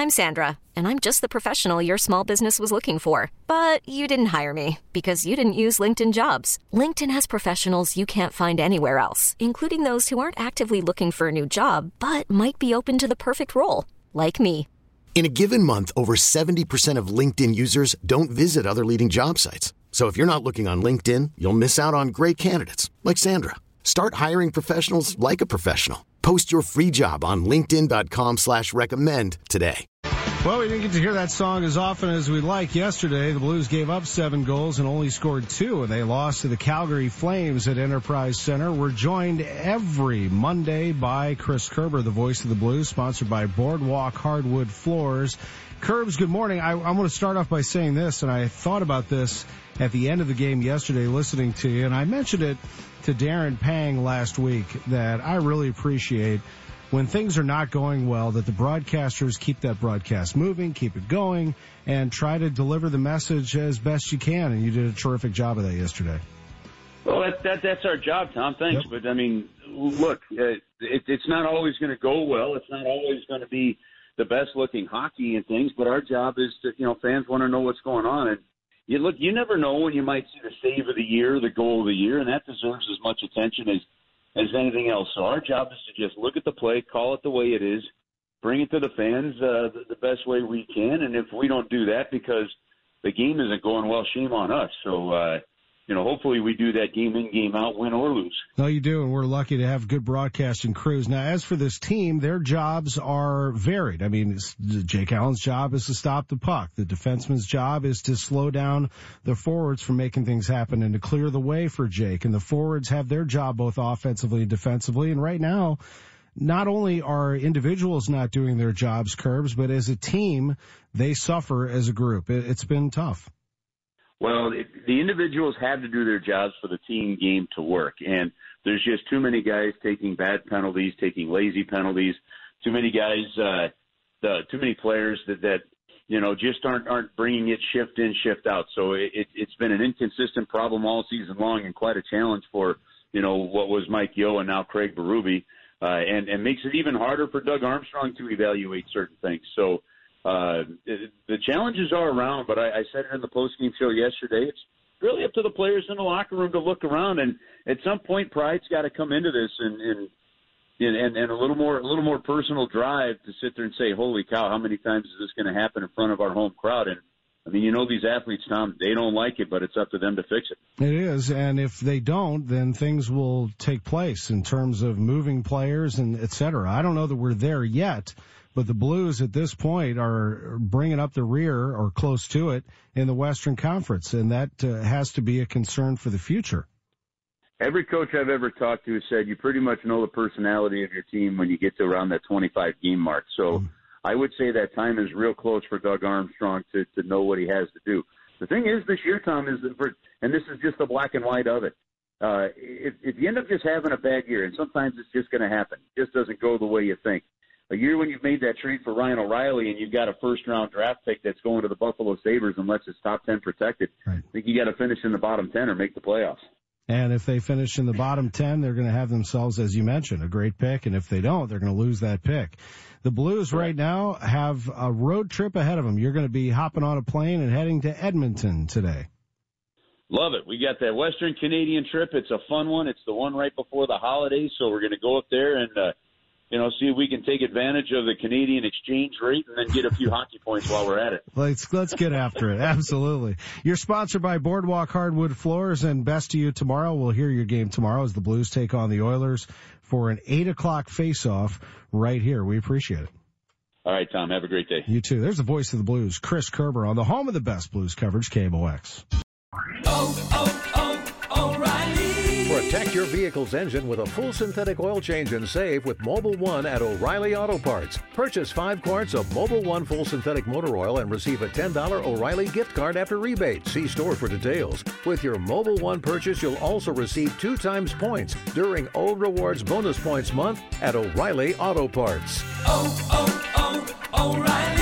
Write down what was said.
I'm Sandra, and I'm just the professional your small business was looking for. But you didn't hire me because you didn't use LinkedIn Jobs. LinkedIn has professionals you can't find anywhere else, including those who aren't actively looking for a new job, but might be open to the perfect role, like me. In a given month, over 70% of LinkedIn users don't visit other leading job sites. So if you're not looking on LinkedIn, you'll miss out on great candidates like Sandra. Start hiring professionals like a professional. Post your free job on linkedin.com/recommend today. Well, we didn't get to hear that song as often as we'd like yesterday. The Blues gave up 7 goals and only scored 2, and they lost to the Calgary Flames at Enterprise Center. We're joined every Monday by Chris Kerber, the voice of the Blues, sponsored by Boardwalk Hardwood Floors. Curbs, good morning. I want to start off by saying this, and I thought about this at the end of the game yesterday listening to you, and I mentioned it to Darren Pang last week that I really appreciate when things are not going well, that the broadcasters keep that broadcast moving, keep it going, and try to deliver the message as best you can, and you did a terrific job of that yesterday. Well, that's our job, Tom. Thanks. Yep. But, I mean, look, it's not always going to go well. It's not always going to be the best-looking hockey and things, but our job is to, fans want to know what's going on. And, you never know when you might see the save of the year, the goal of the year, and that deserves as much attention as anything else. So our job is to just look at the play, call it the way it is, bring it to the fans the best way we can. And if we don't do that because the game isn't going well, shame on us. So, hopefully we do that game in, game out, win or lose. No, you do, and we're lucky to have good broadcasting crews. Now, as for this team, their jobs are varied. I mean, Jake Allen's job is to stop the puck. The defenseman's job is to slow down the forwards from making things happen and to clear the way for Jake. And the forwards have their job both offensively and defensively. And right now, not only are individuals not doing their jobs, Curbs, but as a team, they suffer as a group. It's been tough. Well, the individuals have to do their jobs for the team game to work, and there's just too many guys taking bad penalties, taking lazy penalties, too many guys, too many players that just aren't bringing it shift in, shift out. So it's been an inconsistent problem all season long and quite a challenge for, what was Mike Yeo and now Craig Berube, and makes it even harder for Doug Armstrong to evaluate certain things. So, the challenges are around, but I said it in the postgame show yesterday. It's really up to the players in the locker room to look around, and at some point, pride's got to come into this, and a little more personal drive to sit there and say, "Holy cow, how many times is this going to happen in front of our home crowd?" And I mean, these athletes, Tom, they don't like it, but it's up to them to fix it. It is, and if they don't, then things will take place in terms of moving players and et cetera. I don't know that we're there yet. But the Blues at this point are bringing up the rear or close to it in the Western Conference, and that has to be a concern for the future. Every coach I've ever talked to has said you pretty much know the personality of your team when you get to around that 25-game mark. So I would say that time is real close for Doug Armstrong to know what he has to do. The thing is this year, Tom, and this is just the black and white of it, if you end up just having a bad year, and sometimes it's just going to happen, it just doesn't go the way you think. A year when you've made that trade for Ryan O'Reilly and you've got a first-round draft pick that's going to the Buffalo Sabres unless it's top 10 protected, right. I think you got to finish in the bottom 10 or make the playoffs. And if they finish in the bottom 10, they're going to have themselves, as you mentioned, a great pick. And if they don't, they're going to lose that pick. The Blues right now have a road trip ahead of them. You're going to be hopping on a plane and heading to Edmonton today. Love it. We got that Western Canadian trip. It's a fun one. It's the one right before the holidays, so we're going to go up there and see if we can take advantage of the Canadian exchange rate and then get a few hockey points while we're at it. Let's get after it. Absolutely. You're sponsored by Boardwalk Hardwood Floors, and best to you tomorrow. We'll hear your game tomorrow as the Blues take on the Oilers for an 8 o'clock face-off right here. We appreciate it. All right, Tom. Have a great day. You too. There's the voice of the Blues, Chris Kerber, on the home of the best Blues coverage, KMOX. O'Reilly. Protect your vehicle's engine with a full synthetic oil change and save with Mobil 1 at O'Reilly Auto Parts. Purchase 5 quarts of Mobil 1 full synthetic motor oil and receive a $10 O'Reilly gift card after rebate. See store for details. With your Mobil 1 purchase, you'll also receive 2 times points during O Rewards Bonus Points Month at O'Reilly Auto Parts. O'Reilly.